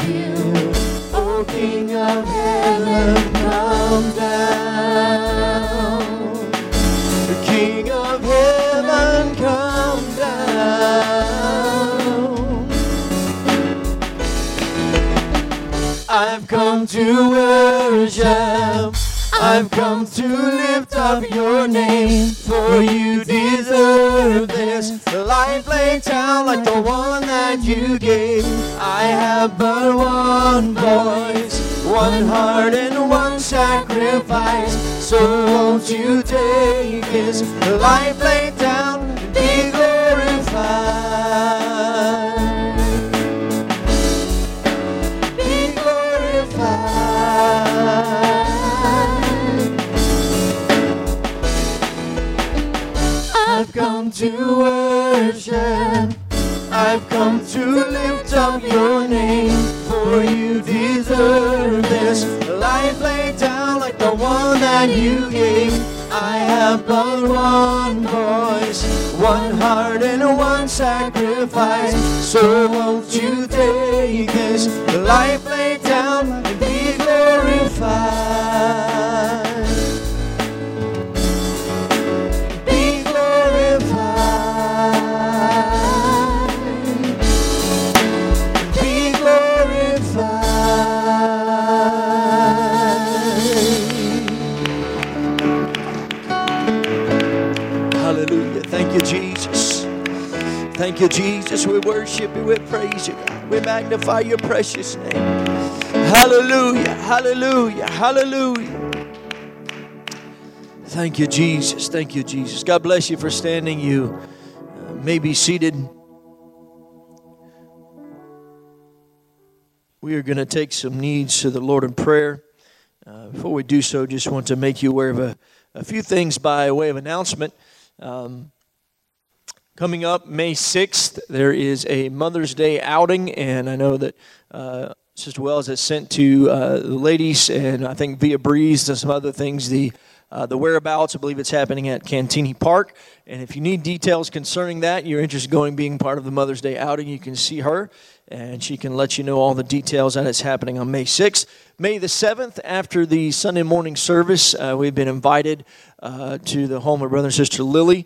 revealed. O King of heaven, come down. The King of heaven, come down. I've come to worship. I've come to lift up your name, for you deserve this. The life laid down like the one that you gave. I have but one voice, one heart and one sacrifice. So won't you take this, the life laid down, and be glorified. Be glorified. I've come to worship. I've come to lift up your name, for you deserve this. Life laid down like the one that you gave. I have but one voice, one heart and one sacrifice. So won't you take this, life laid down, and be glorified. Thank you, Jesus. Thank you, Jesus. We worship you. We praise you, God. We magnify your precious name. Hallelujah. Hallelujah. Hallelujah. Thank you, Jesus. Thank you, Jesus. God bless you for standing. You may be seated. We are going to take some needs to the Lord in prayer. Before we do so, just want to make you aware of a few things by way of announcement. Coming up May 6th, there is a Mother's Day outing, and I know that Sister Wells has sent to the ladies, and I think via Breeze and some other things, the whereabouts. I believe it's happening at Cantini Park, and if you need details concerning that, you're interested in being part of the Mother's Day outing, you can see her, and she can let you know all the details, and it's happening on May 6th. May the 7th, after the Sunday morning service, we've been invited to the home of Brother and Sister Lily.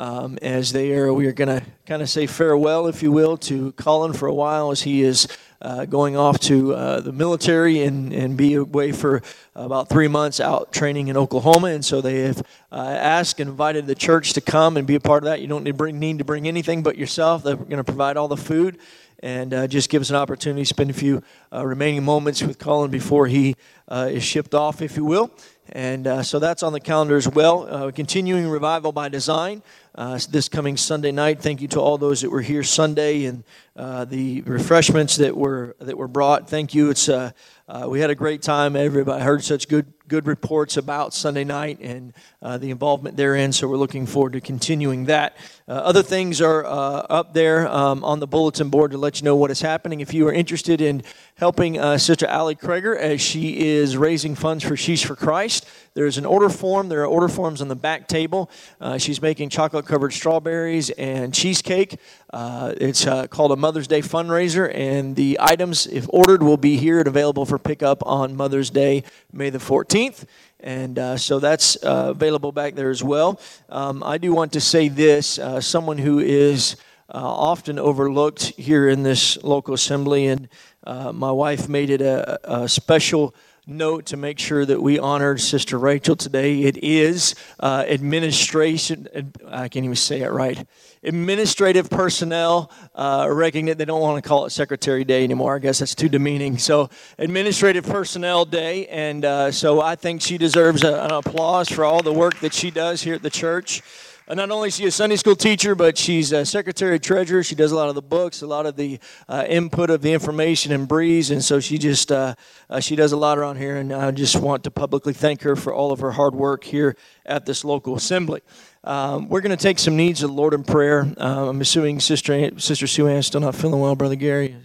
As we are going to kind of say farewell, if you will, to Colin for a while as he is going off to the military and be away for about 3 months out training in Oklahoma. And so they have asked and invited the church to come and be a part of that. You don't need to bring anything but yourself. They're going to provide all the food and just give us an opportunity to spend a few remaining moments with Colin before he is shipped off, if you will. And so that's on the calendar as well. Continuing Revival by Design this coming Sunday night. Thank you to all those that were here Sunday and the refreshments that were brought. Thank you. It's we had a great time. Everybody heard such good reports about Sunday night and the involvement therein. So we're looking forward to continuing that. Other things are up there on the bulletin board to let you know what is happening. If you are interested in helping Sister Allie Krager as she is raising funds for She's for Christ, there's an order form. There are order forms on the back table. She's making chocolate-covered strawberries and cheesecake. It's called a Mother's Day fundraiser, and the items, if ordered, will be here and available for pickup on Mother's Day, May the 14th. And so that's available back there as well. I do want to say this, someone who is often overlooked here in this local assembly, and my wife made it a special note to make sure that we honored Sister Rachel today. It is administration, I can't even say it right, administrative personnel recognition. They don't want to call it Secretary Day anymore. I guess that's too demeaning. So Administrative Personnel Day, and so I think she deserves an applause for all the work that she does here at the church. Not only is she a Sunday school teacher, but she's a secretary treasurer. She does a lot of the books, a lot of the input of the information in Breeze, and so she just she does a lot around here. And I just want to publicly thank her for all of her hard work here at this local assembly. We're going to take some needs of the Lord in prayer. I'm assuming Sister Sue Ann's still not feeling well, Brother Gary.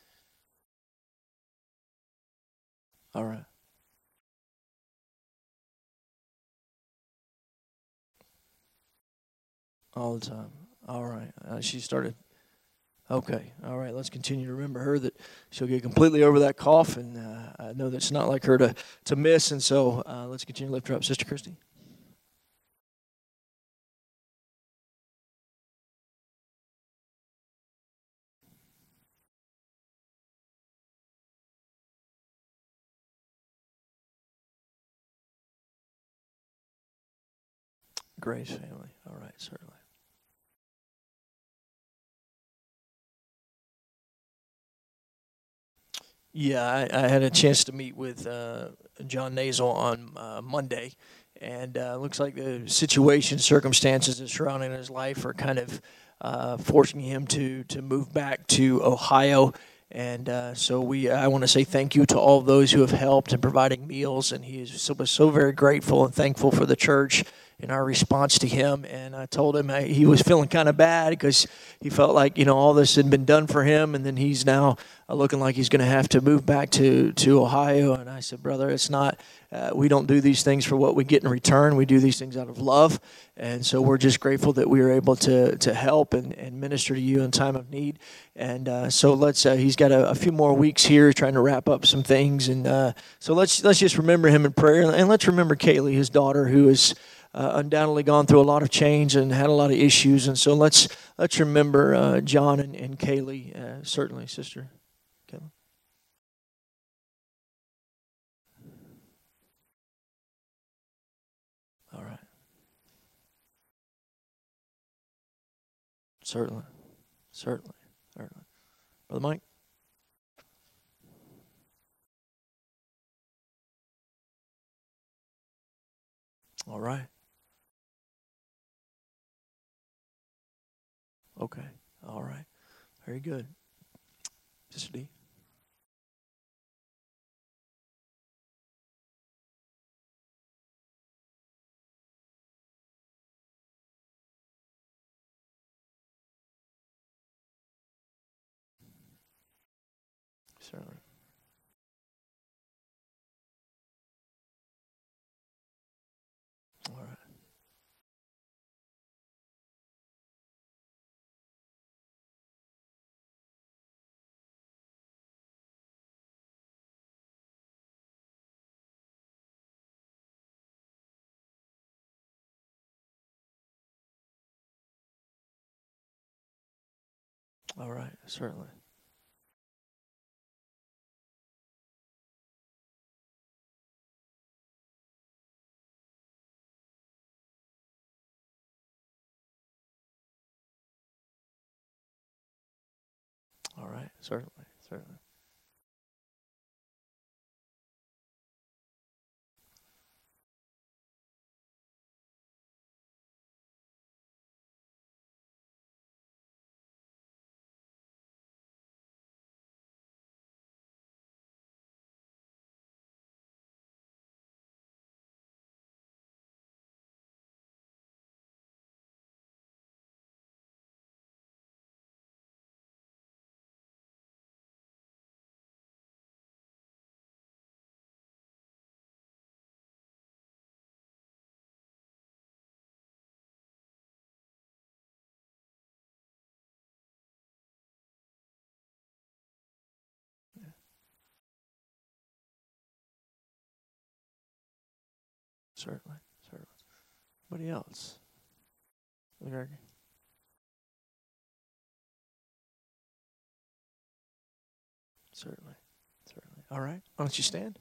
All right. All the time. All right. She started. Okay. All right. Let's continue to remember her that she'll get completely over that cough, and I know that's not like her to miss. And so let's continue to lift her up, Sister Christy. Grace family. All right. Certainly. Yeah, I had a chance to meet with John Nazel on Monday, and looks like the situation, circumstances that surrounding his life are kind of forcing him to move back to Ohio. And I want to say thank you to all those who have helped in providing meals, and he was so very grateful and thankful for the church in our response to him. And I told him he was feeling kind of bad because he felt like, all this had been done for him, and then he's now looking like he's going to have to move back to Ohio. And I said, brother, it's not, we don't do these things for what we get in return. We do these things out of love. And so we're just grateful that we were able to help and minister to you in time of need. And so he's got a few more weeks here trying to wrap up some things. And so let's just remember him in prayer. And let's remember Kaylee, his daughter, who is undoubtedly gone through a lot of change and had a lot of issues. And so let's remember John and Kaylee, certainly, Sister Kaylee. All right. Certainly. Certainly. Certainly. Brother Mike? All right. Okay. All right. Very good. Sister D? Certainly. All right. All right. Certainly. All right. Certainly. Certainly. Certainly. Certainly. Anybody else? Okay. Certainly. Certainly. All right. Why don't you stand?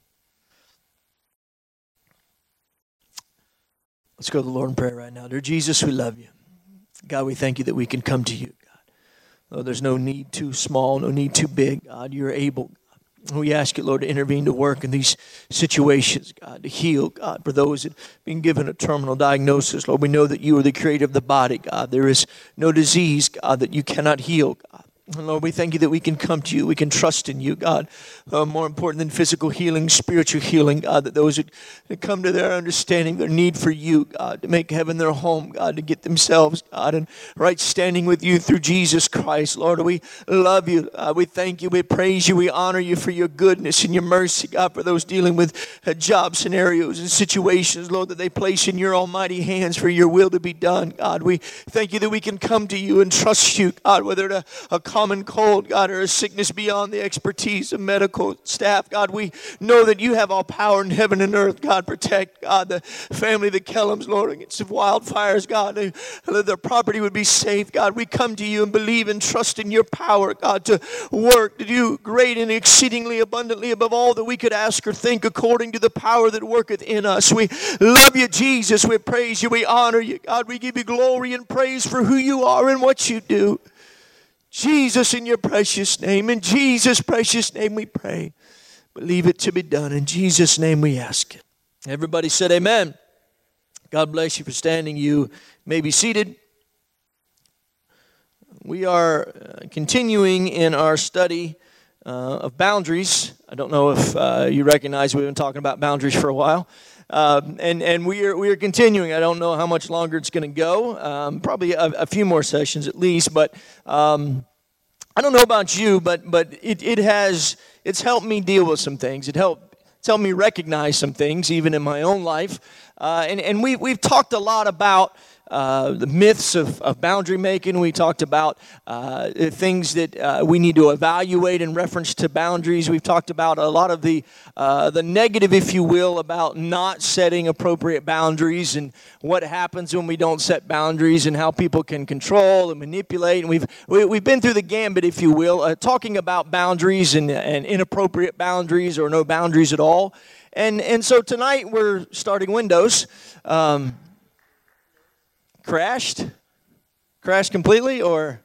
Let's go to the Lord in prayer right now. Dear Jesus, we love you. God, we thank you that we can come to you, God. Lord, there's no need too small, no need too big. God, you're able. We ask you, Lord, to intervene, to work in these situations, God, to heal, God, for those that have been given a terminal diagnosis. Lord, we know that you are the creator of the body, God. There is no disease, God, that you cannot heal, God. And Lord, we thank you that we can come to you. We can trust in you, God. More important than physical healing, spiritual healing, God, that those that come to their understanding, their need for you, God, to make heaven their home, God, to get themselves, God, in right standing with you through Jesus Christ. Lord, we love you. We thank you. We praise you. We honor you for your goodness and your mercy, God, for those dealing with job scenarios and situations, Lord, that they place in your almighty hands for your will to be done, God. We thank you that we can come to you and trust you, God, whether to accomplish common cold, God, or a sickness beyond the expertise of medical staff. God, we know that you have all power in heaven and earth. God, protect, God, the family, the Kellums, Lord, against wildfires, God, that their property would be safe. God, we come to you and believe and trust in your power, God, to work, to do great and exceedingly abundantly above all that we could ask or think, according to the power that worketh in us. We love you, Jesus. We praise you. We honor you, God. We give you glory and praise for who you are and what you do. Jesus, in your precious name, in Jesus' precious name we pray. Believe it to be done. In Jesus' name we ask it. Everybody said amen. God bless you for standing. You may be seated. We are continuing in our study of boundaries. I don't know if you recognize we've been talking about boundaries for a while. And we are continuing. I don't know how much longer it's going to go. Probably a few more sessions at least. But I don't know about you, but it's helped me deal with some things. It's helped me recognize some things, even in my own life. And we've talked a lot about the myths of boundary making. We talked about things that we need to evaluate in reference to boundaries. We've talked about a lot of the negative, if you will, about not setting appropriate boundaries and what happens when we don't set boundaries and how people can control and manipulate. And we've been through the gambit, if you will, talking about boundaries and inappropriate boundaries or no boundaries at all. And so tonight we're starting Windows. Crashed completely, or?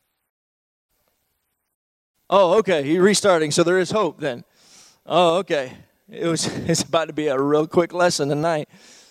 Oh, okay, you're restarting, so there is hope then. Oh, okay. It's about to be a real quick lesson tonight.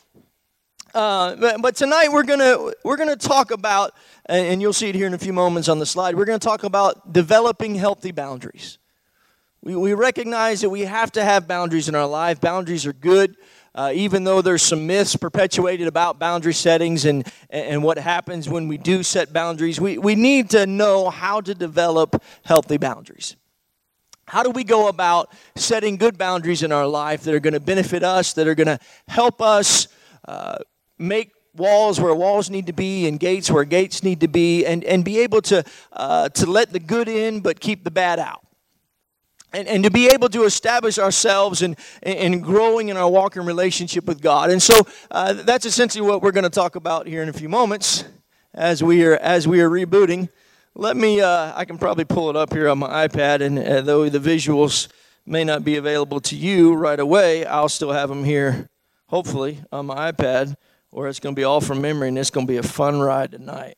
But tonight we're gonna talk about, and you'll see it here in a few moments on the slide. We're gonna talk about developing healthy boundaries. We recognize that we have to have boundaries in our life. Boundaries are good. Even though there's some myths perpetuated about boundary settings and what happens when we do set boundaries, we need to know how to develop healthy boundaries. How do we go about setting good boundaries in our life that are going to benefit us, that are going to help us make walls where walls need to be and gates where gates need to be, and be able to let the good in but keep the bad out? And to be able to establish ourselves and growing in our walk and relationship with God. And so that's essentially what we're going to talk about here in a few moments as we are rebooting. Let me, I can probably pull it up here on my iPad, and though the visuals may not be available to you right away, I'll still have them here, hopefully, on my iPad, or it's going to be all from memory, and it's going to be a fun ride tonight.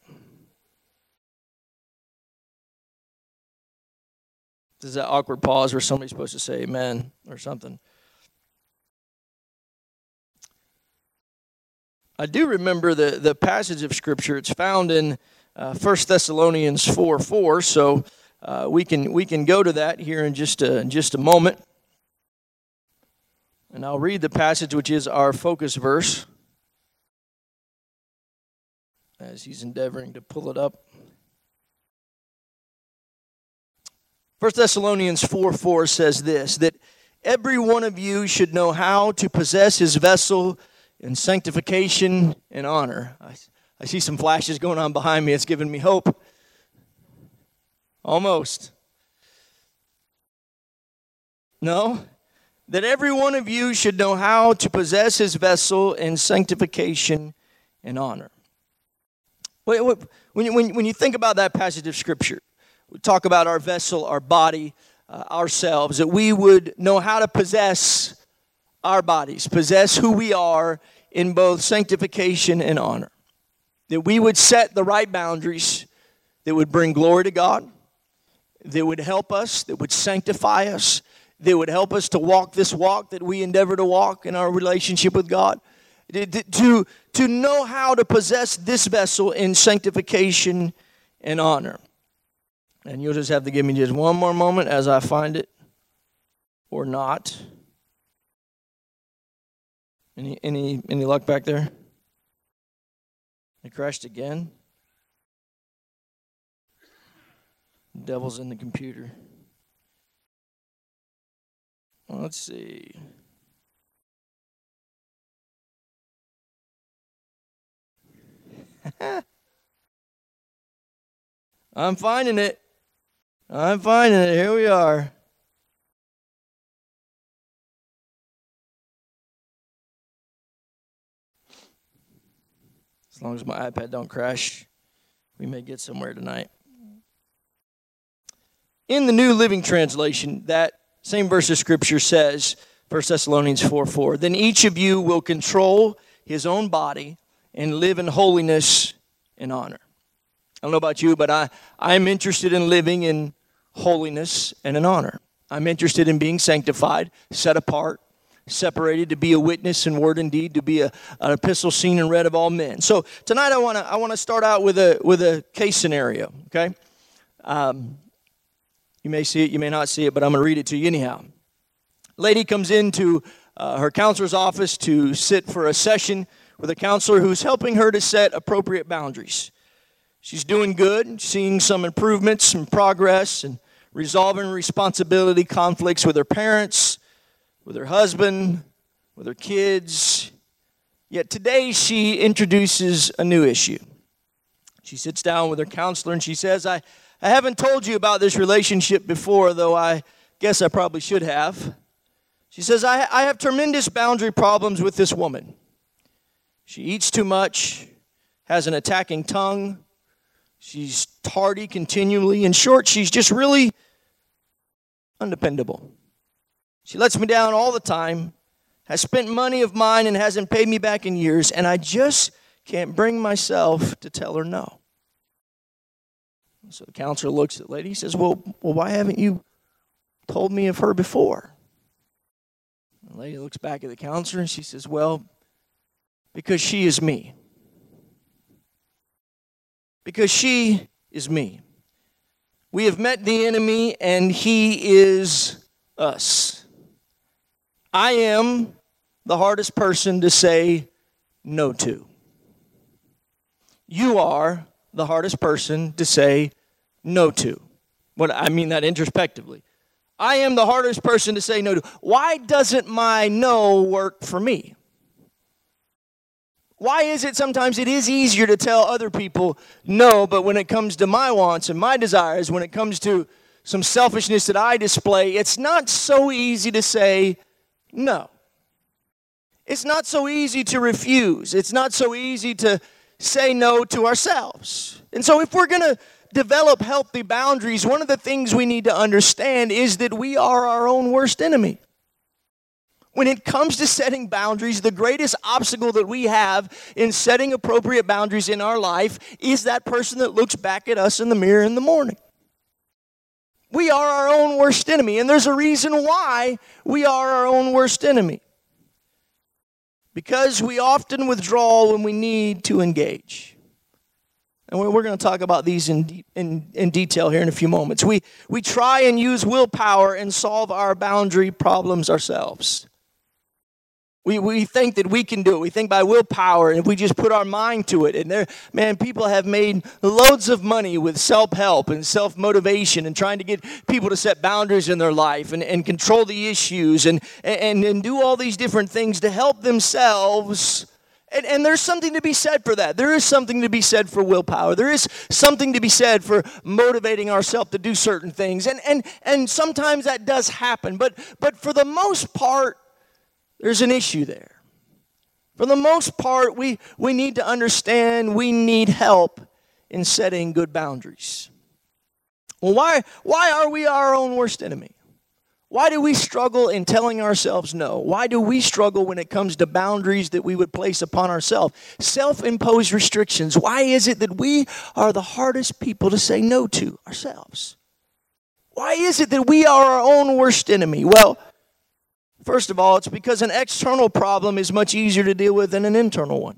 There's that awkward pause where somebody's supposed to say amen or something. I do remember the passage of Scripture. It's found in 1 Thessalonians 4:4. So we can go to that here in just a moment. And I'll read the passage, which is our focus verse, as he's endeavoring to pull it up. 1 Thessalonians 4:4 says this, that every one of you should know how to possess his vessel in sanctification and honor. I see some flashes going on behind me. It's giving me hope. Almost. No? That every one of you should know how to possess his vessel in sanctification and honor. When you think about that passage of Scripture, we talk about our vessel, our body, ourselves, that we would know how to possess our bodies, possess who we are in both sanctification and honor. That we would set the right boundaries that would bring glory to God, that would help us, that would sanctify us, that would help us to walk this walk that we endeavor to walk in our relationship with God. To know how to possess this vessel in sanctification and honor. And you'll just have to give me just one more moment as I find it, or not. Any luck back there? It crashed again. Devil's in the computer. Well, let's see. I'm finding it. I'm finding it. Here we are. As long as my iPad don't crash, we may get somewhere tonight. In the New Living Translation, that same verse of Scripture says, 1 Thessalonians 4:4, then each of you will control his own body and live in holiness and honor. I don't know about you, but I'm interested in living in holiness and in honor. I'm interested in being sanctified, set apart, separated to be a witness in word and deed, to be an epistle seen and read of all men. So tonight I want to start out with a case scenario. Okay, you may see it, you may not see it, but I'm going to read it to you anyhow. Lady comes into her counselor's office to sit for a session with a counselor who's helping her to set appropriate boundaries. She's doing good, seeing some improvements, some progress, and resolving responsibility conflicts with her parents, with her husband, with her kids. Yet today she introduces a new issue. She sits down with her counselor and she says, I haven't told you about this relationship before, though I guess I probably should have. She says, I have tremendous boundary problems with this woman. She eats too much, has an attacking tongue, she's tardy continually. In short, she's just really undependable. She lets me down all the time, has spent money of mine and hasn't paid me back in years, and I just can't bring myself to tell her no. So the counselor looks at the lady, he says, well, why haven't you told me of her before? The lady looks back at the counselor and she says, well, because she is me. Because she is me. We have met the enemy and he is us. I am the hardest person to say no to. You are the hardest person to say no to. I mean that introspectively. I am the hardest person to say no to. Why doesn't my no work for me? Why is it sometimes it is easier to tell other people no, but when it comes to my wants and my desires, when it comes to some selfishness that I display, it's not so easy to say no. It's not so easy to refuse. It's not so easy to say no to ourselves. And so if we're going to develop healthy boundaries, one of the things we need to understand is that we are our own worst enemy. When it comes to setting boundaries, the greatest obstacle that we have in setting appropriate boundaries in our life is that person that looks back at us in the mirror in the morning. We are our own worst enemy, and there's a reason why we are our own worst enemy. Because we often withdraw when we need to engage. And we're going to talk about these in detail here in a few moments. We try and use willpower and solve our boundary problems ourselves. We think that we can do it. We think by willpower, and if we just put our mind to it. And people have made loads of money with self-help and self-motivation and trying to get people to set boundaries in their life and control the issues and do all these different things to help themselves. And there's something to be said for that. There is something to be said for willpower. There is something to be said for motivating ourselves to do certain things. And sometimes that does happen. But for the most part, there's an issue there. For the most part, we need to understand we need help in setting good boundaries. Well, why are we our own worst enemy? Why do we struggle in telling ourselves no? Why do we struggle when it comes to boundaries that we would place upon ourselves? Self-imposed restrictions. Why is it that we are the hardest people to say no to ourselves? Why is it that we are our own worst enemy? Well, first of all, it's because an external problem is much easier to deal with than an internal one.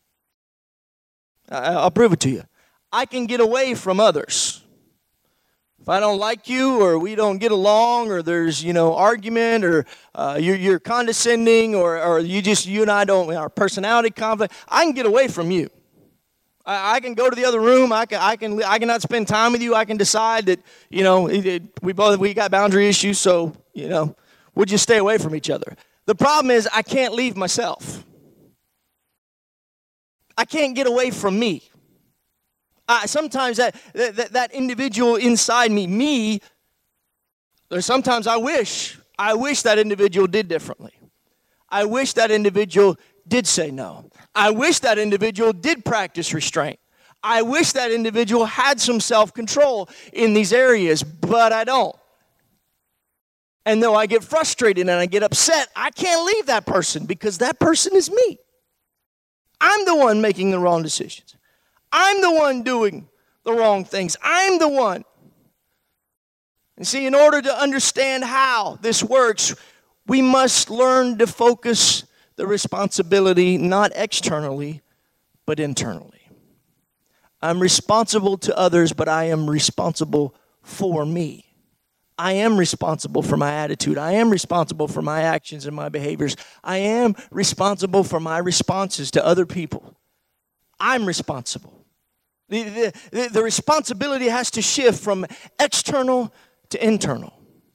I'll prove it to you. I can get away from others. If I don't like you, or we don't get along, or there's argument, or you're condescending, or you and I don't, our personality conflict, I can get away from you. I can go to the other room. I cannot spend time with you. I can decide that we got boundary issues, so we'll just stay away from each other. The problem is I can't leave myself. I can't get away from me. Sometimes that individual inside me, there's sometimes I wish that individual did differently. I wish that individual did say no. I wish that individual did practice restraint. I wish that individual had some self-control in these areas, but I don't. And though I get frustrated and I get upset, I can't leave that person because that person is me. I'm the one making the wrong decisions. I'm the one doing the wrong things. I'm the one. And see, in order to understand how this works, we must learn to focus the responsibility not externally, but internally. I'm responsible to others, but I am responsible for me. I am responsible for my attitude. I am responsible for my actions and my behaviors. I am responsible for my responses to other people. I'm responsible. The responsibility has to shift from external to internal.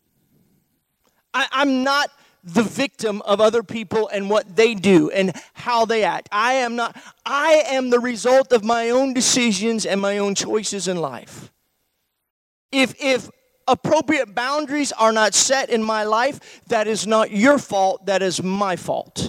I'm not the victim of other people and what they do and how they act. I am the result of my own decisions and my own choices in life. If appropriate boundaries are not set in my life, that is not your fault, that is my fault.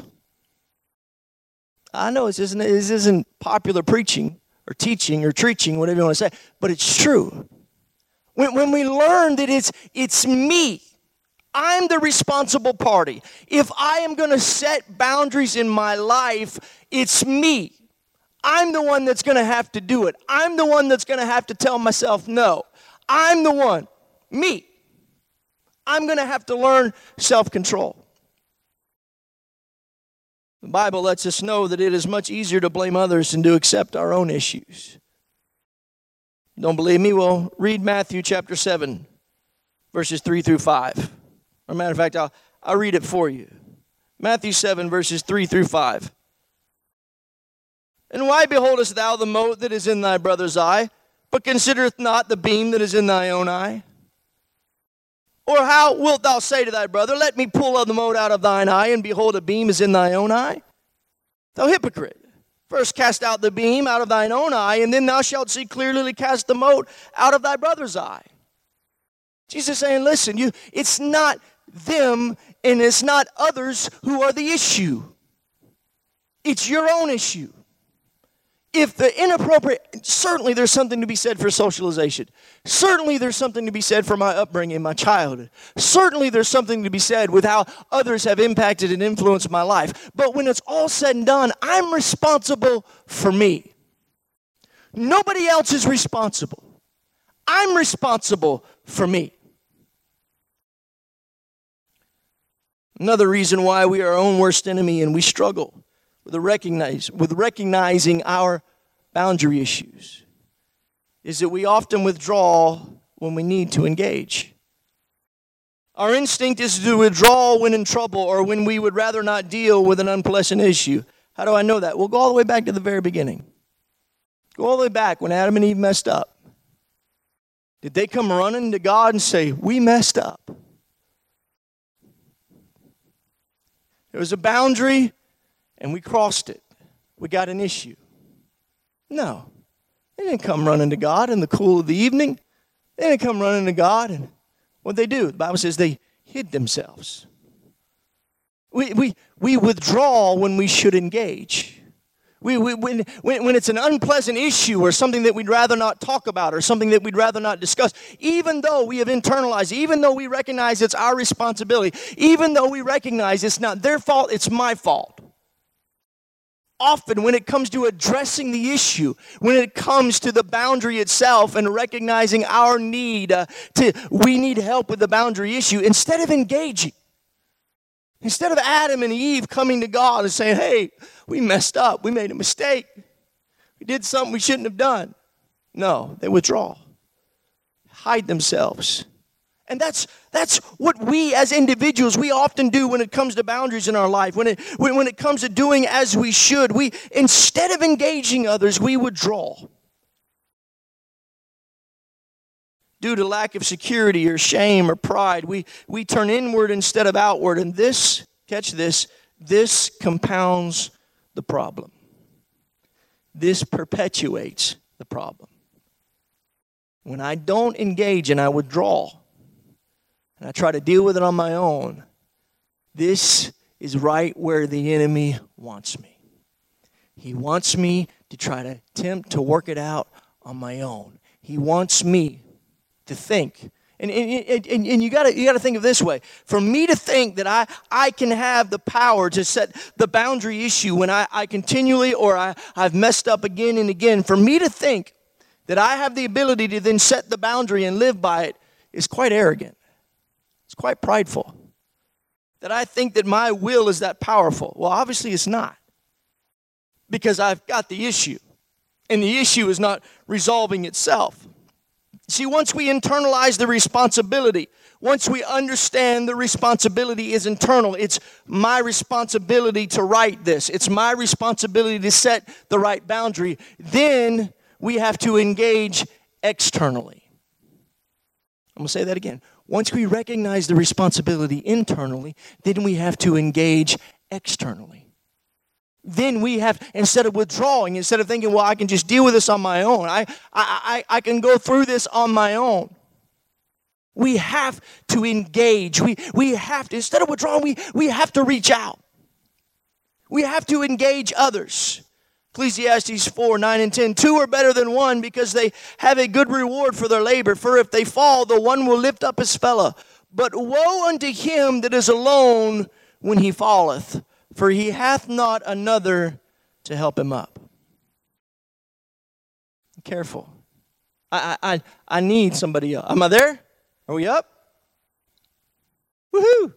I know this isn't popular preaching or teaching or preaching, whatever you want to say, but it's true. When we learn that it's me, I'm the responsible party. If I am going to set boundaries in my life, it's me. I'm the one that's going to have to do it. I'm the one that's going to have to tell myself no. I'm the one. Me. I'm going to have to learn self-control. The Bible lets us know that it is much easier to blame others than to accept our own issues. Don't believe me? Well, read Matthew chapter 7, verses 3 through 5. As a matter of fact, I'll read it for you. Matthew 7, verses 3 through 5. And why beholdest thou the mote that is in thy brother's eye, but considereth not the beam that is in thy own eye? Or how wilt thou say to thy brother, let me pull the mote out of thine eye, and behold, a beam is in thy own eye? Thou hypocrite, first cast out the beam out of thine own eye, and then thou shalt see clearly to cast the mote out of thy brother's eye. Jesus is saying, listen, it's not them and it's not others who are the issue. It's your own issue. If the inappropriate, certainly there's something to be said for socialization. Certainly there's something to be said for my upbringing, my childhood. Certainly there's something to be said with how others have impacted and influenced my life. But when it's all said and done, I'm responsible for me. Nobody else is responsible. I'm responsible for me. Another reason why we are our own worst enemy and we struggle with recognizing our boundary issues is that we often withdraw when we need to engage. Our instinct is to withdraw when in trouble or when we would rather not deal with an unpleasant issue. How do I know that? We'll go all the way back to the very beginning. Go all the way back when Adam and Eve messed up. Did they come running to God and say, we messed up? There was a boundary, and we crossed it. We got an issue. No. They didn't come running to God in the cool of the evening. They didn't come running to God. And what'd they do? The Bible says they hid themselves. We withdraw when we should engage. When it's an unpleasant issue or something that we'd rather not talk about or something that we'd rather not discuss, even though we have internalized, even though we recognize it's our responsibility, even though we recognize it's not their fault, it's my fault. Often when it comes to addressing the issue, when it comes to the boundary itself and recognizing our need, we need help with the boundary issue, instead of engaging, instead of Adam and Eve coming to God and saying, hey, we messed up. We made a mistake. We did something we shouldn't have done. No, they withdraw, hide themselves. And that's what we as individuals, we often do when it comes to boundaries in our life. When it comes to doing as we should, we, instead of engaging others, we withdraw. Due to lack of security or shame or pride, we turn inward instead of outward. And this, catch this compounds the problem. This perpetuates the problem. when I don't engage and I withdraw, and I try to deal with it on my own, this is right where the enemy wants me. He wants me to try to attempt to work it out on my own. He wants me to think. And you gotta think of this way. For me to think that I can have the power to set the boundary issue when I continually or I've messed up again and again, for me to think that I have the ability to then set the boundary and live by it is quite arrogant. It's quite prideful. That I think that my will is that powerful. Well, obviously it's not. Because I've got the issue. And the issue is not resolving itself. See, once we internalize the responsibility, once we understand the responsibility is internal, it's my responsibility to right this. It's my responsibility to set the right boundary. Then we have to engage externally. I'm going to say that again. Once we recognize the responsibility internally, then we have to engage externally. Then we have, instead of withdrawing, instead of thinking, well, I can just deal with this on my own. I can go through this on my own. We have to engage. We have to, instead of withdrawing, we have to reach out. We have to engage others. Ecclesiastes 4, 9 and 10. Two are better than one because they have a good reward for their labor. For if they fall, the one will lift up his fellow. But woe unto him that is alone when he falleth, for he hath not another to help him up. Careful. I need somebody else. Am I there? Are we up? Woohoo!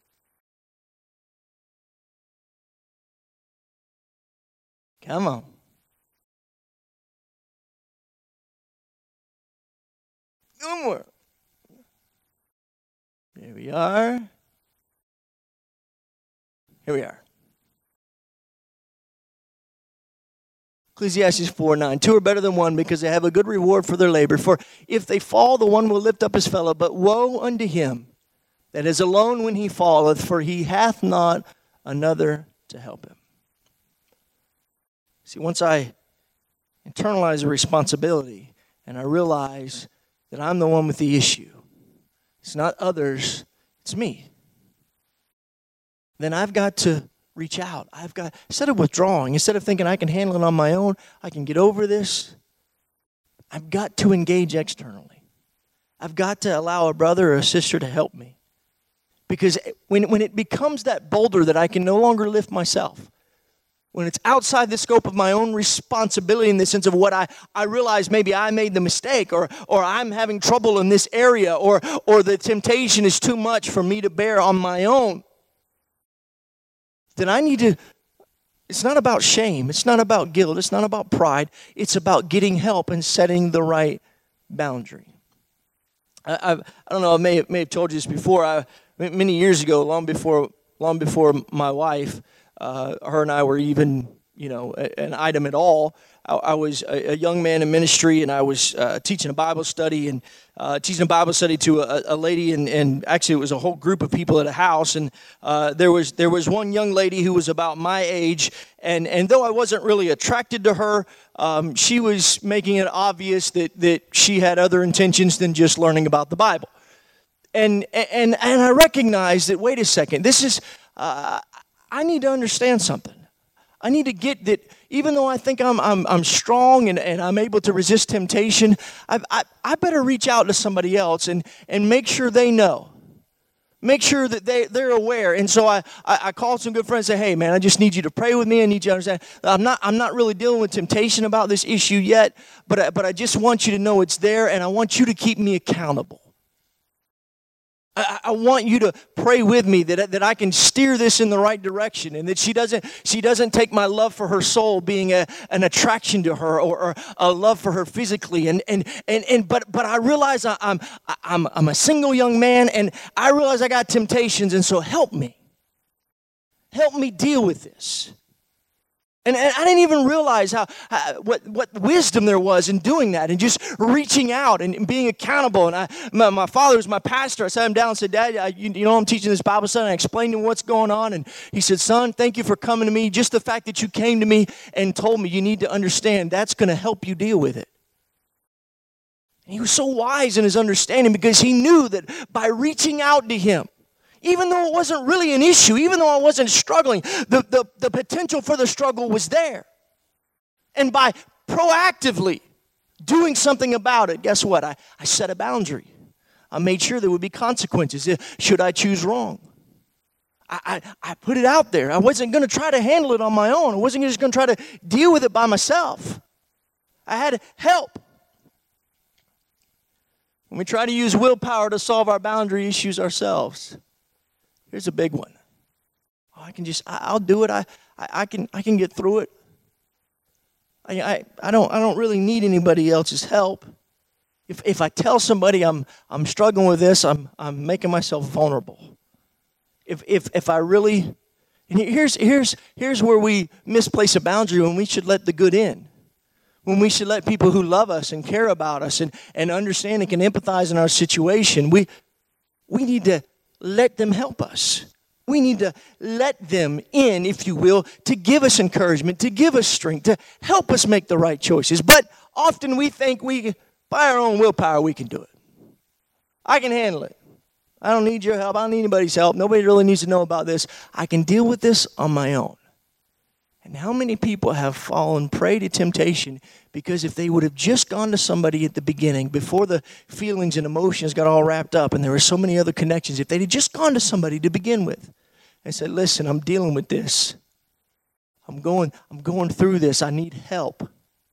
Come on. No more. Here we are. Here we are. Ecclesiastes 4:9. Two are better than one because they have a good reward for their labor. For if they fall, the one will lift up his fellow. But woe unto him that is alone when he falleth, for he hath not another to help him. See, once I internalize the responsibility and I realize that I'm the one with the issue, it's not others, it's me, then I've got to reach out. Instead of withdrawing, instead of thinking I can handle it on my own, I can get over this, I've got to engage externally. I've got to allow a brother or a sister to help me. Because when it becomes that boulder that I can no longer lift myself, when it's outside the scope of my own responsibility in the sense of what I realize maybe I made the mistake or I'm having trouble in this area or the temptation is too much for me to bear on my own, then I need to, it's not about shame, it's not about guilt, it's not about pride, it's about getting help and setting the right boundary. I don't know, I may have told you this before. Many years ago, long before my wife, her and I were even, an item at all. I was a young man in ministry, and I was teaching a Bible study to a lady, and actually it was a whole group of people at a house. And there was one young lady who was about my age, and though I wasn't really attracted to her, she was making it obvious that she had other intentions than just learning about the Bible. And I recognized that, wait a second, this is, I need to understand something. I need to get that even though I think I'm strong and I'm able to resist temptation, I better reach out to somebody else and make sure they know. Make sure that they're aware. And so I called some good friends and said, hey, man, I just need you to pray with me. I need you to understand. I'm not really dealing with temptation about this issue yet, but I just want you to know it's there, and I want you to keep me accountable. I want you to pray with me that I can steer this in the right direction, and that she doesn't take my love for her soul being an attraction to her or a love for her physically. But I realize I'm a single young man, and I realize I got temptations, and so help me deal with this. And I didn't even realize what wisdom there was in doing that and just reaching out and being accountable. And my father was my pastor. I sat him down and said, Dad, I'm teaching this Bible study. And I explained to him what's going on. And he said, son, thank you for coming to me. Just the fact that you came to me and told me you need to understand, that's going to help you deal with it. And he was so wise in his understanding because he knew that by reaching out to him, even though it wasn't really an issue, even though I wasn't struggling, the potential for the struggle was there. And by proactively doing something about it, guess what? I set a boundary. I made sure there would be consequences should I choose wrong. I put it out there. I wasn't going to try to handle it on my own. I wasn't just going to try to deal with it by myself. I had help. When we try to use willpower to solve our boundary issues ourselves, here's a big one. I'll do it. I can get through it. I don't really need anybody else's help. If I tell somebody I'm struggling with this, I'm making myself vulnerable. If I really, and here's where we misplace a boundary when we should let the good in. When we should let people who love us and care about us and understand and can empathize in our situation, we need to let them help us. We need to let them in, if you will, to give us encouragement, to give us strength, to help us make the right choices. But often we think by our own willpower, we can do it. I can handle it. I don't need your help. I don't need anybody's help. Nobody really needs to know about this. I can deal with this on my own. And how many people have fallen prey to temptation because if they would have just gone to somebody at the beginning, before the feelings and emotions got all wrapped up and there were so many other connections, if they'd have just gone to somebody to begin with and said, listen, I'm dealing with this. I'm going through this. I need help.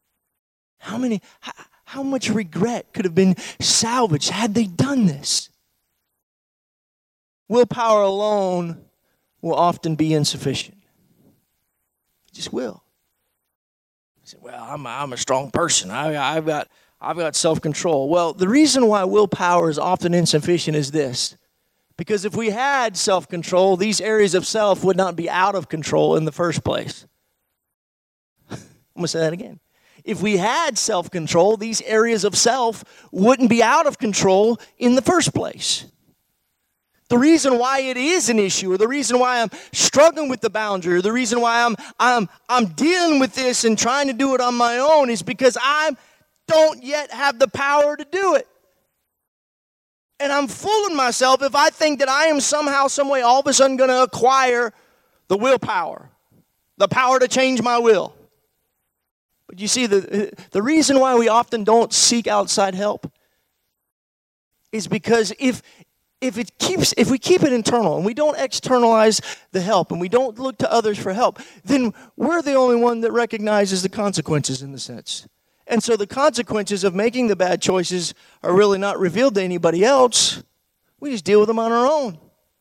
How much regret could have been salvaged had they done this? Willpower alone will often be insufficient. It just will. You say, well, I'm a strong person. I've got self-control. Well, the reason why willpower is often insufficient is this. Because if we had self-control, these areas of self would not be out of control in the first place. I'm going to say that again. If we had self-control, these areas of self wouldn't be out of control in the first place. The reason why it is an issue, or the reason why I'm struggling with the boundary, or the reason why I'm dealing with this and trying to do it on my own is because I don't yet have the power to do it. And I'm fooling myself if I think that I am somehow, some way, all of a sudden going to acquire the willpower, the power to change my will. But you see, the reason why we often don't seek outside help is because if we keep it internal and we don't externalize the help and we don't look to others for help, then we're the only one that recognizes the consequences in the sense. And so the consequences of making the bad choices are really not revealed to anybody else. We just deal with them on our own.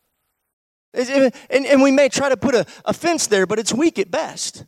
And we may try to put a fence there, but it's weak at best.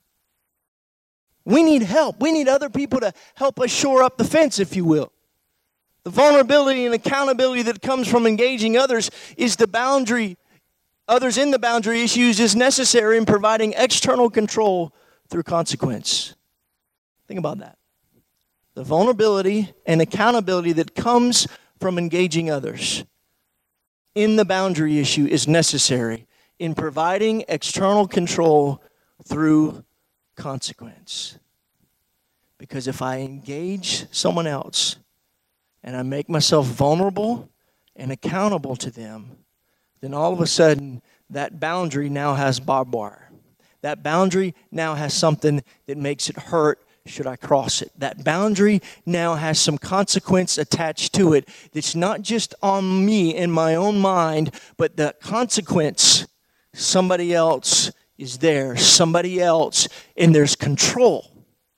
We need help. We need other people to help us shore up the fence, if you will. The vulnerability and accountability that comes from engaging others in the boundary issues is necessary in providing external control through consequence. Think about that. The vulnerability and accountability that comes from engaging others in the boundary issue is necessary in providing external control through consequence. Because if I engage someone else and I make myself vulnerable and accountable to them, then all of a sudden that boundary now has barbed wire. That boundary now has something that makes it hurt should I cross it. That boundary now has some consequence attached to it that's not just on me in my own mind, but the consequence, somebody else is there, somebody else, and there's control.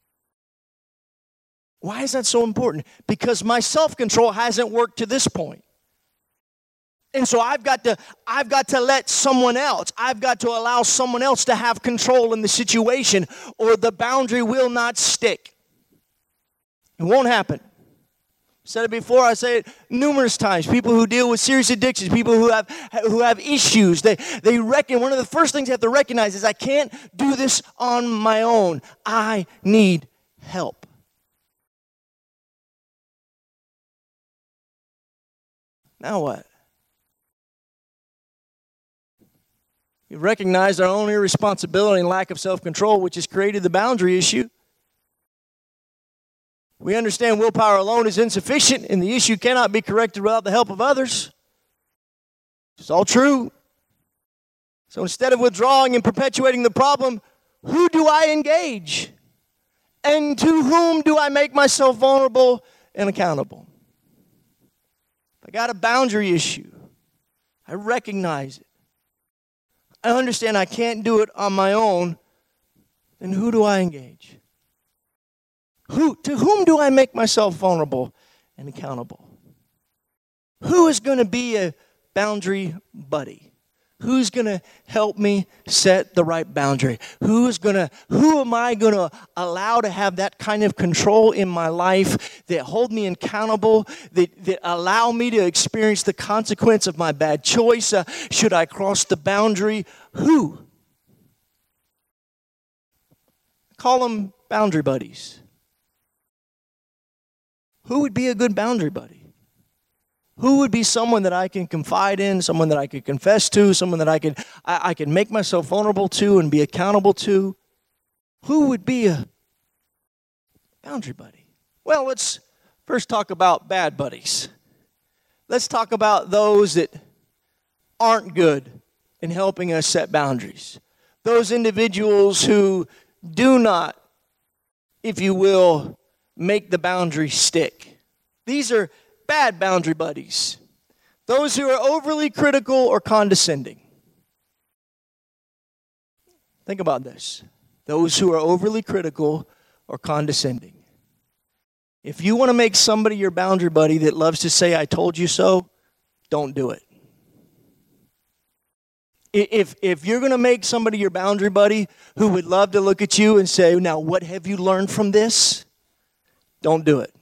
Why is that so important? Because my self-control hasn't worked to this point. And so I've got to let someone else, I've got to allow someone else to have control in the situation, or the boundary will not stick. It won't happen. I said it before, I say it numerous times. People who deal with serious addictions, people who have issues, they reckon one of the first things they have to recognize is I can't do this on my own. I need help. Now what? We recognize our own irresponsibility and lack of self-control, which has created the boundary issue. We understand willpower alone is insufficient and the issue cannot be corrected without the help of others. It's all true. So instead of withdrawing and perpetuating the problem, who do I engage? And to whom do I make myself vulnerable and accountable? If I got a boundary issue, I recognize it. I understand I can't do it on my own. Then who do I engage? To whom do I make myself vulnerable and accountable? Who is going to be a boundary buddy? Who's going to help me set the right boundary? Who am I going to allow to have that kind of control in my life that hold me accountable, that allow me to experience the consequence of my bad choice? Should I cross the boundary? Who? Call them boundary buddies. Who would be a good boundary buddy? Who would be someone that I can confide in, someone that I could confess to, someone that I can make myself vulnerable to and be accountable to? Who would be a boundary buddy? Well, let's first talk about bad buddies. Let's talk about those that aren't good in helping us set boundaries. Those individuals who do not, if you will, make the boundary stick. These are bad boundary buddies. Those who are overly critical or condescending. Think about this. Those who are overly critical or condescending. If you want to make somebody your boundary buddy that loves to say, "I told you so," don't do it. If you're going to make somebody your boundary buddy who would love to look at you and say, "Now, what have you learned from this?" Don't do it.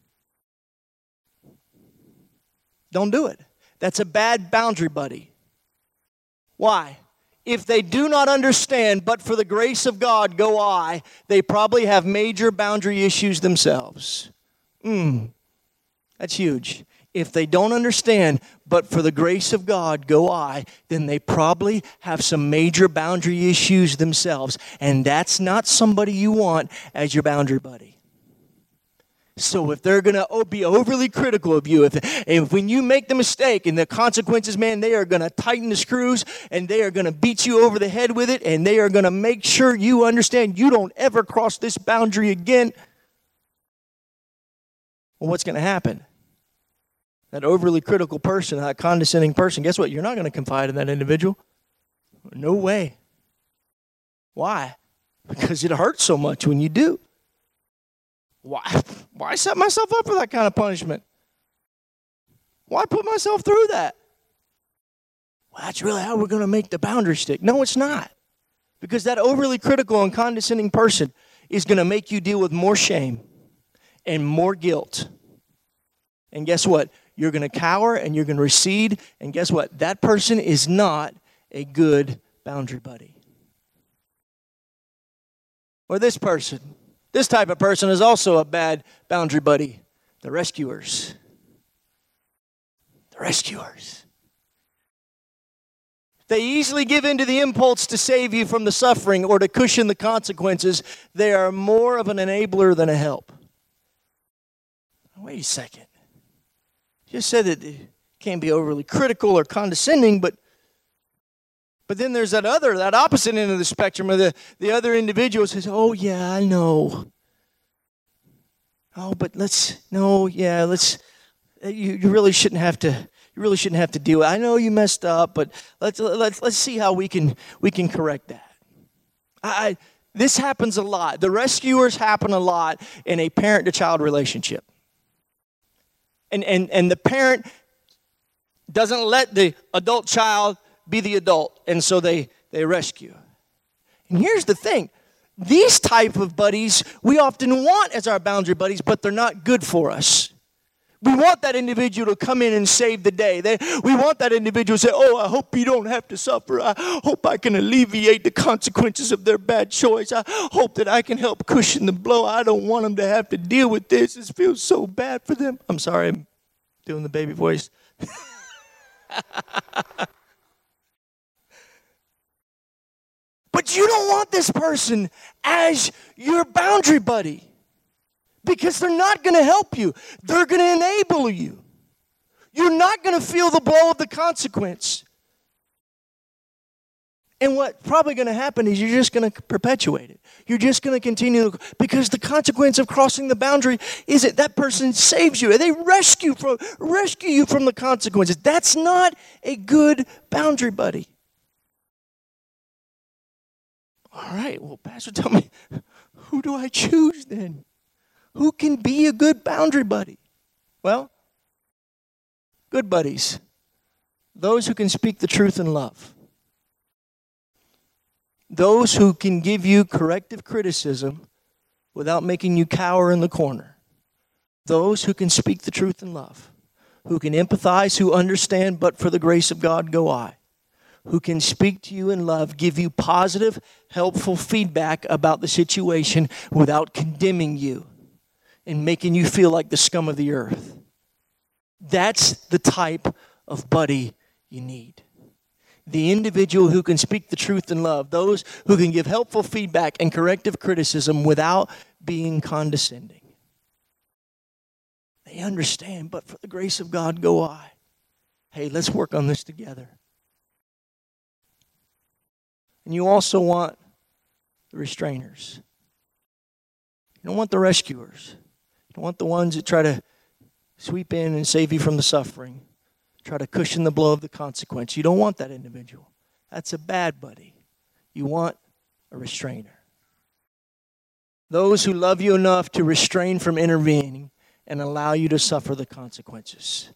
Don't do it. That's a bad boundary buddy. Why? If they do not understand, but for the grace of God go I, they probably have major boundary issues themselves. That's huge. If they don't understand, but for the grace of God go I, then they probably have some major boundary issues themselves. And that's not somebody you want as your boundary buddy. So if they're going to be overly critical of you, if when you make the mistake and the consequences, man, they are going to tighten the screws and they are going to beat you over the head with it and they are going to make sure you understand you don't ever cross this boundary again. Well, what's going to happen? That overly critical person, that condescending person, guess what? You're not going to confide in that individual. No way. Why? Because it hurts so much when you do. Why set myself up for that kind of punishment? Why put myself through that? Well, that's really how we're going to make the boundary stick. No, it's not. Because that overly critical and condescending person is going to make you deal with more shame and more guilt. And guess what? You're going to cower and you're going to recede. And guess what? That person is not a good boundary buddy. Or this person. This type of person is also a bad boundary buddy. The rescuers. The rescuers. They easily give in to the impulse to save you from the suffering or to cushion the consequences. They are more of an enabler than a help. Wait a second. You just said that it can't be overly critical or condescending, but then there's that opposite end of the spectrum of the other individual says, "Oh yeah, I know. Oh, but you really shouldn't have to. You really shouldn't have to deal with it. I know you messed up, but let's see how we can correct that." This happens a lot. The rescuers happen a lot in a parent-to-child relationship. And the parent doesn't let the adult child be the adult, and so they rescue. And here's the thing. These type of buddies we often want as our boundary buddies, but they're not good for us. We want that individual to come in and save the day. We want that individual to say, "Oh, I hope you don't have to suffer. I hope I can alleviate the consequences of their bad choice. I hope that I can help cushion the blow. I don't want them to have to deal with this. This feels so bad for them." I'm sorry, I'm doing the baby voice. But you don't want this person as your boundary buddy. Because they're not going to help you. They're going to enable you. You're not going to feel the blow of the consequence. And what's probably going to happen is you're just going to perpetuate it. You're just going to continue, because the consequence of crossing the boundary is that person saves you. And they rescue you from the consequences. That's not a good boundary buddy. All right, well, Pastor, tell me, who do I choose then? Who can be a good boundary buddy? Well, good buddies, those who can speak the truth in love. Those who can give you corrective criticism without making you cower in the corner. Those who can speak the truth in love. Who can empathize, who understand, but for the grace of God go I. Who can speak to you in love, give you positive, helpful feedback about the situation without condemning you and making you feel like the scum of the earth. That's the type of buddy you need. The individual who can speak the truth in love, those who can give helpful feedback and corrective criticism without being condescending. They understand, but for the grace of God go I. Hey, let's work on this together. And you also want the restrainers. You don't want the rescuers. You don't want the ones that try to sweep in and save you from the suffering. Try to cushion the blow of the consequence. You don't want that individual. That's a bad buddy. You want a restrainer. Those who love you enough to restrain from intervening and allow you to suffer the consequences.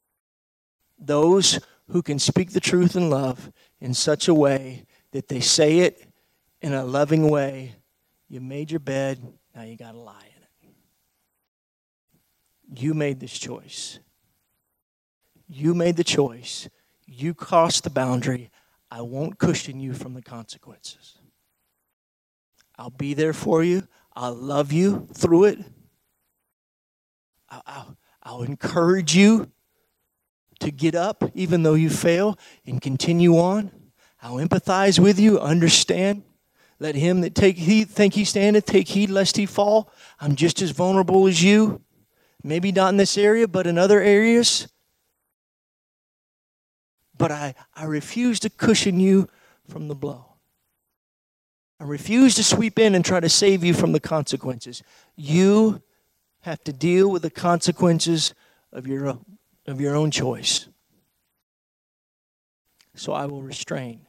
Those who can speak the truth in love in such a way that they say it in a loving way. You made your bed, now you got to lie in it. You made this choice. You made the choice. You crossed the boundary. I won't cushion you from the consequences. I'll be there for you. I'll love you through it. I'll encourage you to get up even though you fail and continue on. I'll empathize with you, understand. Let him that think he standeth take heed lest he fall. I'm just as vulnerable as you. Maybe not in this area, but in other areas. But I refuse to cushion you from the blow. I refuse to sweep in and try to save you from the consequences. You have to deal with the consequences of your own choice. So I will restrain.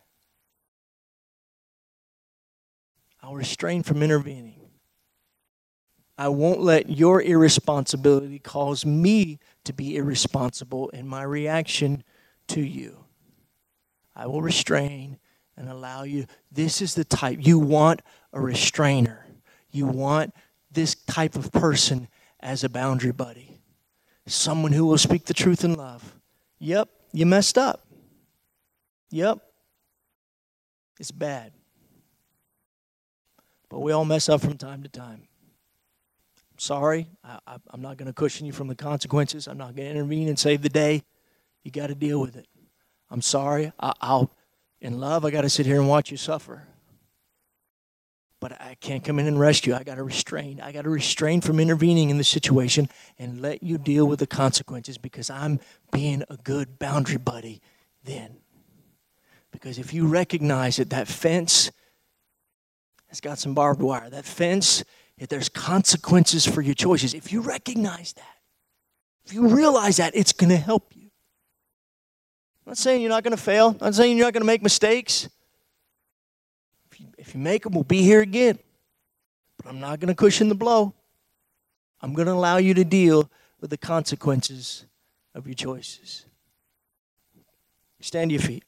I'll restrain from intervening. I won't let your irresponsibility cause me to be irresponsible in my reaction to you. I will restrain and allow you. This is the type. You want a restrainer. You want this type of person as a boundary buddy. Someone who will speak the truth in love. Yep, you messed up. Yep, it's bad. But we all mess up from time to time. Sorry, I'm not going to cushion you from the consequences. I'm not going to intervene and save the day. You got to deal with it. I'm sorry. In love, I got to sit here and watch you suffer. But I can't come in and rescue. I got to restrain. I got to restrain from intervening in the situation and let you deal with the consequences because I'm being a good boundary buddy then. Because if you recognize that fence has got some barbed wire, that fence, if there's consequences for your choices, if you recognize that, if you realize that, it's going to help you. I'm not saying you're not going to fail. I'm not saying you're not going to make mistakes. If you make them, we'll be here again. But I'm not going to cushion the blow. I'm going to allow you to deal with the consequences of your choices. Stand to your feet.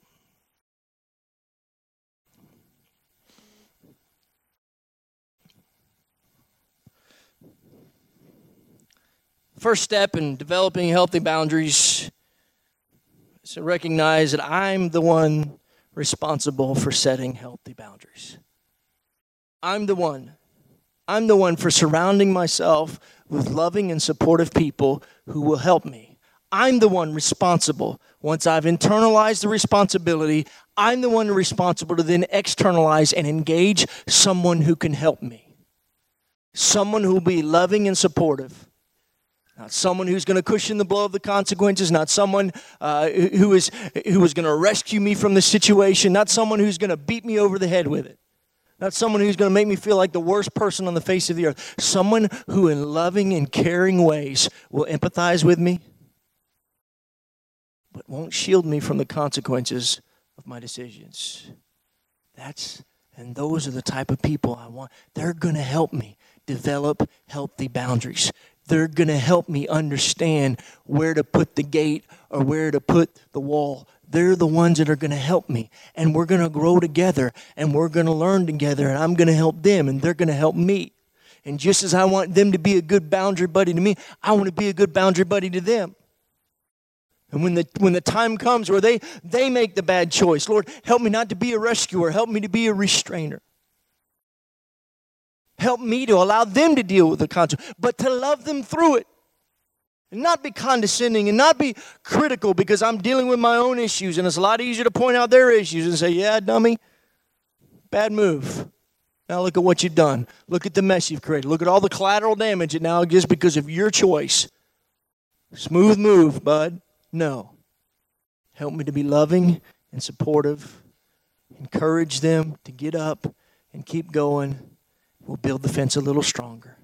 First step in developing healthy boundaries is to recognize that I'm the one responsible for setting healthy boundaries. I'm the one for surrounding myself with loving and supportive people who will help me. I'm the one responsible. Once I've internalized the responsibility, I'm the one responsible to then externalize and engage someone who can help me. Someone who will be loving and supportive. Not someone who's going to cushion the blow of the consequences. Not someone who is going to rescue me from the situation. Not someone who's going to beat me over the head with it. Not someone who's going to make me feel like the worst person on the face of the earth. Someone who in loving and caring ways will empathize with me, but won't shield me from the consequences of my decisions. And those are the type of people I want. They're going to help me develop healthy boundaries. They're going to help me understand where to put the gate or where to put the wall. They're the ones that are going to help me. And we're going to grow together. And we're going to learn together. And I'm going to help them. And they're going to help me. And just as I want them to be a good boundary buddy to me, I want to be a good boundary buddy to them. And when the time comes where they make the bad choice, Lord, help me not to be a rescuer. Help me to be a restrainer. Help me to allow them to deal with the consequences, but to love them through it. And not be condescending and not be critical because I'm dealing with my own issues. And it's a lot easier to point out their issues and say, yeah, dummy, bad move. Now look at what you've done. Look at the mess you've created. Look at all the collateral damage that now exists because of your choice. Smooth move, bud. No. Help me to be loving and supportive. Encourage them to get up and keep going. We'll build the fence a little stronger.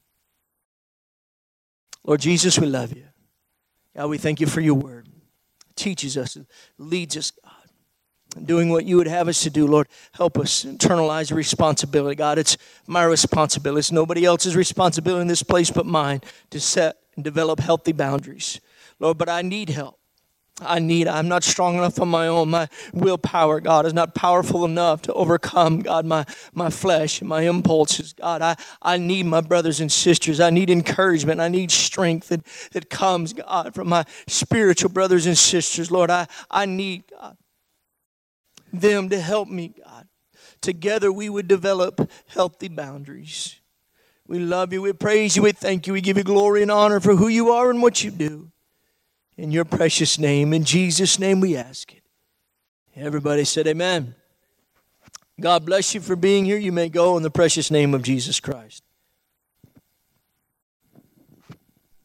Lord Jesus, we love you. God, we thank you for your word. It teaches us, it leads us, God, doing what you would have us to do. Lord, help us internalize the responsibility. God, it's my responsibility. It's nobody else's responsibility in this place but mine to set and develop healthy boundaries. Lord, but I need help. I'm not strong enough on my own. My willpower, God, is not powerful enough to overcome, God, my flesh and my impulses. God, I need my brothers and sisters. I need encouragement. I need strength that comes, God, from my spiritual brothers and sisters. Lord, I need, God, them to help me, God. Together we would develop healthy boundaries. We love you. We praise you. We thank you. We give you glory and honor for who you are and what you do. In your precious name, in Jesus' name we ask it. Everybody said amen. God bless you for being here. You may go in the precious name of Jesus Christ.